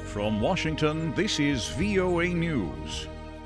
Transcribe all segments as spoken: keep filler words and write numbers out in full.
From Washington, this is V O A News.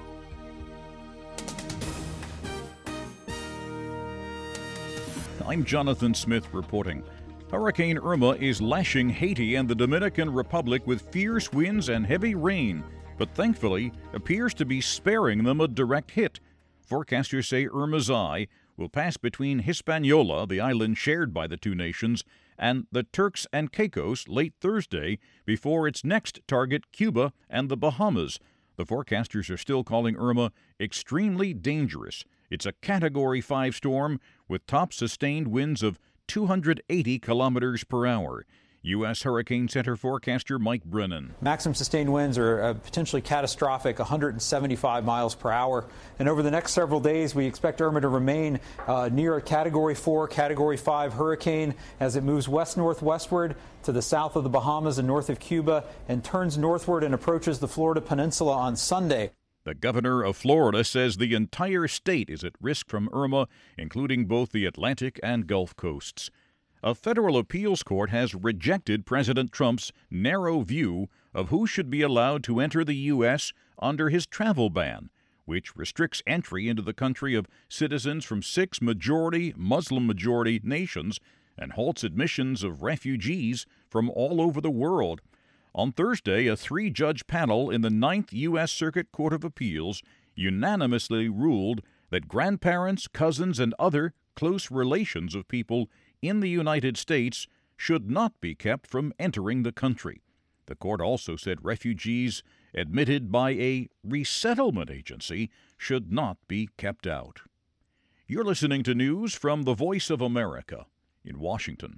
I'm Jonathan Smith reporting. Hurricane Irma is lashing Haiti and the Dominican Republic with fierce winds and heavy rain, but thankfully appears to be sparing them a direct hit. Forecasters say Irma's eye will pass between Hispaniola, the island shared by the two nations, and the Turks and Caicos late Thursday before its next target, Cuba and the Bahamas. The forecasters are still calling Irma extremely dangerous. It's a Category five storm with top sustained winds of two hundred eighty kilometers per hour. U S Hurricane Center forecaster Mike Brennan. Maximum sustained winds are uh, potentially catastrophic, one hundred seventy-five miles per hour. And over the next several days, we expect Irma to remain uh, near a Category four, Category five hurricane as it moves west-northwestward to the south of the Bahamas and north of Cuba and turns northward and approaches the Florida Peninsula on Sunday. The governor of Florida says the entire state is at risk from Irma, including both the Atlantic and Gulf coasts. A federal appeals court has rejected President Trump's narrow view of who should be allowed to enter the U S under his travel ban, which restricts entry into the country of citizens from six majority, Muslim-majority nations and halts admissions of refugees from all over the world. On Thursday, a three-judge panel in the Ninth U S Circuit Court of Appeals unanimously ruled that grandparents, cousins, and other close relations of people in the United States should not be kept from entering the country. The court also said refugees admitted by a resettlement agency should not be kept out. You're listening to news from the Voice of America in Washington.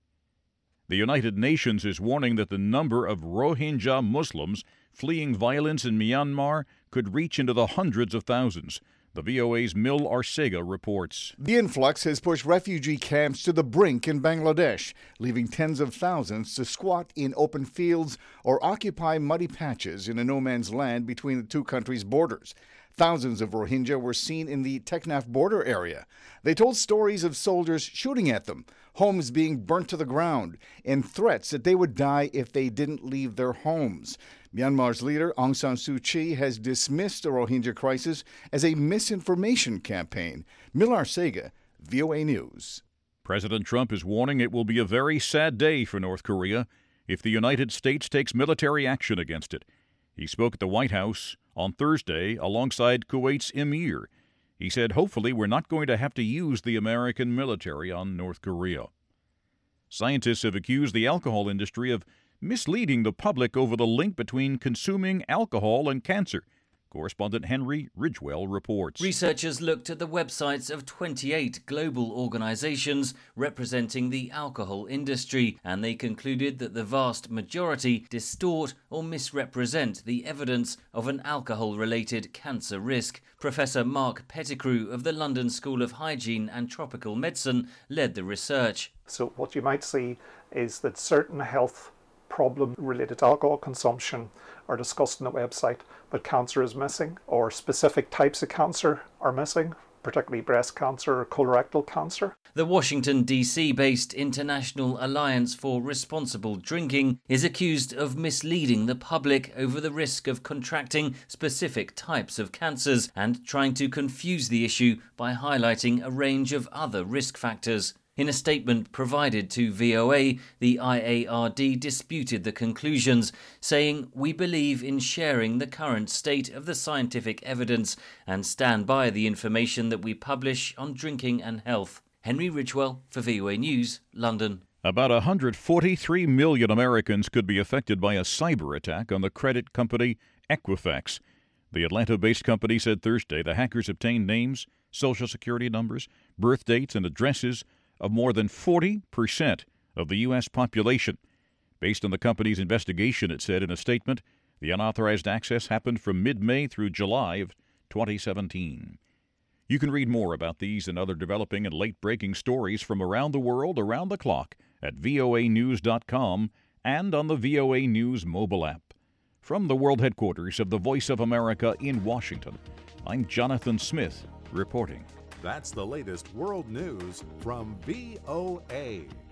The United Nations is warning that the number of Rohingya Muslims fleeing violence in Myanmar could reach into the hundreds of thousands. The V O A's Mil Arcega reports. The influx has pushed refugee camps to the brink in Bangladesh, leaving tens of thousands to squat in open fields or occupy muddy patches in a no-man's land between the two countries' borders. Thousands of Rohingya were seen in the Teknaf border area. They told stories of soldiers shooting at them, homes being burnt to the ground, and threats that they would die if they didn't leave their homes. Myanmar's leader, Aung San Suu Kyi, has dismissed the Rohingya crisis as a misinformation campaign. Mil Arcega, V O A News. President Trump is warning it will be a very sad day for North Korea if the United States takes military action against it. He spoke at the White House on Thursday alongside Kuwait's emir. He said, hopefully we're not going to have to use the American military on North Korea. Scientists have accused the alcohol industry of misleading the public over the link between consuming alcohol and cancer. Correspondent Henry Ridgewell reports. Researchers looked at the websites of twenty-eight global organizations representing the alcohol industry, and they concluded that the vast majority distort or misrepresent the evidence of an alcohol-related cancer risk. Professor Mark Pettigrew of the London School of Hygiene and Tropical Medicine led the research. So what you might see is that certain health problems related to alcohol consumption are discussed on the website, but cancer is missing, or specific types of cancer are missing, particularly breast cancer or colorectal cancer. The Washington, D C-based International Alliance for Responsible Drinking is accused of misleading the public over the risk of contracting specific types of cancers and trying to confuse the issue by highlighting a range of other risk factors. In a statement provided to V O A, the I A R D disputed the conclusions, saying, "We believe in sharing the current state of the scientific evidence and stand by the information that we publish on drinking and health." Henry Ridgewell for V O A News, London. About one hundred forty-three million Americans could be affected by a cyber attack on the credit company Equifax. The Atlanta-based company said Thursday the hackers obtained names, social security numbers, birth dates, and addresses of more than forty percent of the U S population. Based on the company's investigation, it said in a statement, the unauthorized access happened from mid-May through July of twenty seventeen. You can read more about these and other developing and late-breaking stories from around the world around the clock at V O A news dot com and on the V O A News mobile app. From the world headquarters of the Voice of America in Washington, I'm Jonathan Smith reporting. That's the latest world news from V O A.